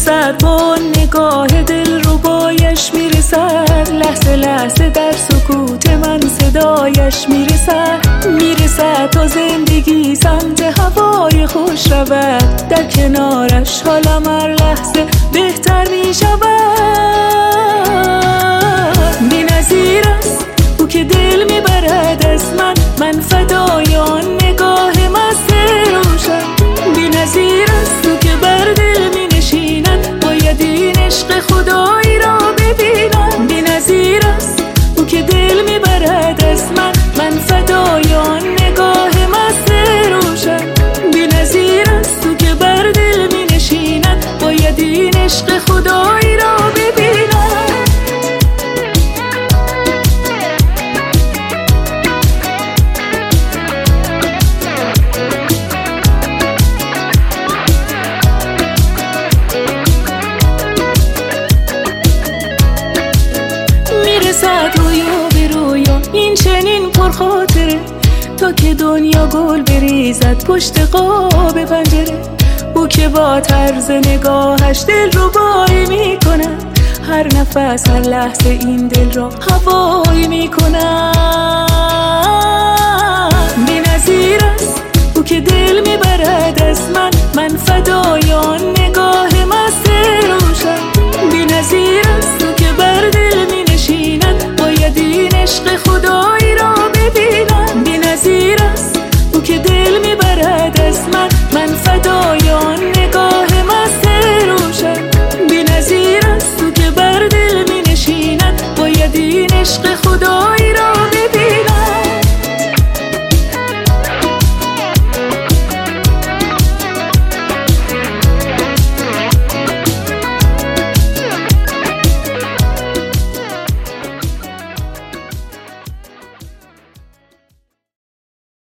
میرسد با نگاه دل ربایش میرسد، لحظه لحظه در سکوت من صدایش میرسد تا زندگی سمت هوای خوش رود، در کنارش حالم هر لحظه بهتر میشود. بی‌نظیر است او که دل میبرد از من فدای آن نگاه مست روشن. بی‌نظیر است او که بر دل می نشیند، باید این عشق خدایی را ببینم. بی‌نظیر است او که دل میبرد از من فدای آن نگاه مست روشن. بی‌نظیر است او که بر دل می نشیند، باید این عشق خدایی را ببینم. میرسد رویا به رویا این چنین پرخاطره، تا که دنیا گل بریزد پشت قاب پنجره. او که با طرز نگاهش دل رو بایی میکند، هر نفس هر لحظه این دل را هوایی میکند. بی‌نظیر است او که دل میبرد از من فدای